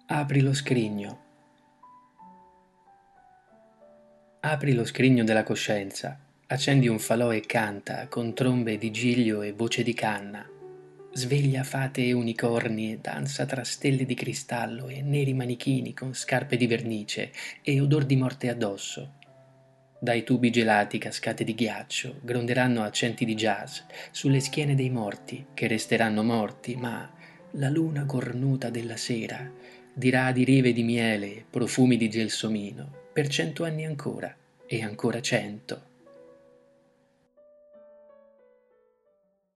Apri lo scrigno. Apri lo scrigno della coscienza, accendi un falò e canta con trombe di giglio e voce di canna. Sveglia fate e unicorni e danza tra stelle di cristallo e neri manichini con scarpe di vernice e odor di morte addosso. Dai tubi gelati cascate di ghiaccio gronderanno accenti di jazz sulle schiene dei morti che resteranno morti, ma la luna cornuta della sera dirà di rive di miele, profumi di gelsomino, per 100 anni ancora, e ancora 100.